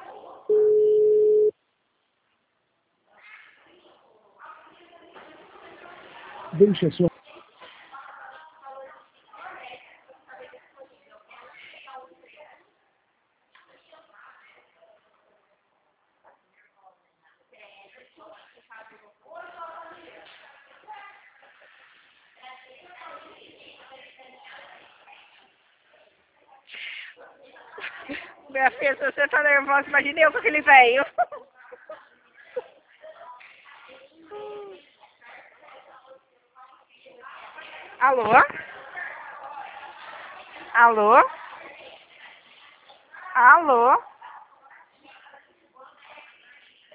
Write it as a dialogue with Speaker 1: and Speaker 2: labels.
Speaker 1: Deixe a sua...
Speaker 2: Minha filha, se você tá nervosa, imagine eu com aquele velho. Alô? Alô? Alô?